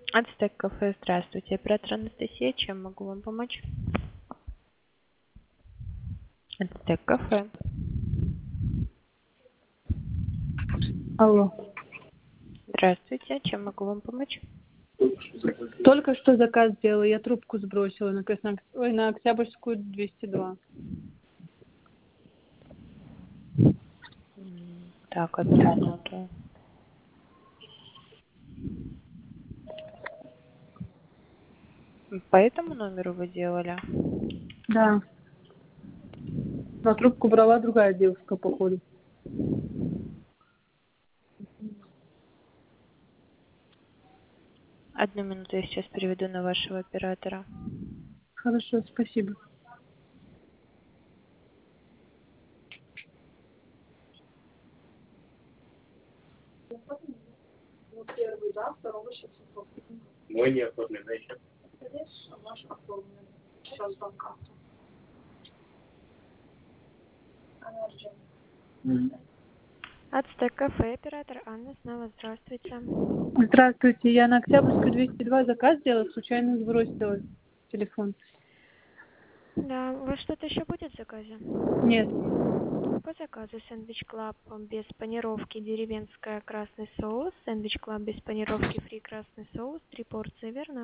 Ацтек кафе, здравствуйте. Оператор Анастасия, чем могу вам помочь? Ацтек кафе. Алло. Здравствуйте, чем могу вам помочь? Только что заказ сделала, я трубку сбросила на Октябрьскую 202. Так, одну минуту. По этому номеру вы делали? Да. На трубку брала другая девушка, походу. Одну минуту, я сейчас переведу на вашего оператора. Хорошо, спасибо. Первый, да, второго сейчас оформлен. Мой не оформлен, да, еще? Конечно, ваш оформлен. Сейчас дам карту. Ацтек кафе, оператор Анна, снова здравствуйте. Здравствуйте, я на Октябрьскую 202 заказ сделала, случайно сбросила телефон. Да, у вас что-то еще будет в заказе? Нет, По заказу сэндвич клаб без панировки деревенская красный соус, сэндвич клаб без панировки фри красный соус, 3 порции, верно?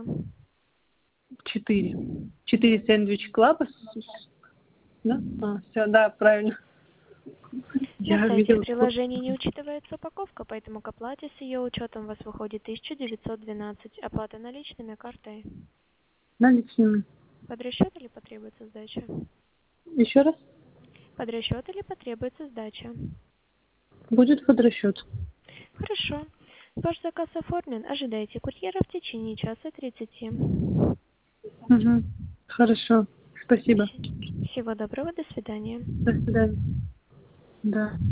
4. 4 сэндвич клаба. Да? Все, да, правильно. На Я сайте в видела. приложении не учитывается упаковка, поэтому к оплате с ее учетом у вас выходит 1912. Оплата наличными, картой. Наличными. Под расчет или потребуется сдача? Еще раз. Под расчет или потребуется сдача? Будет под расчет. Хорошо. Ваш заказ оформлен. Ожидайте курьера в течение часа 30. Угу. Хорошо. Спасибо. Всего доброго, до свидания. До свидания. Да.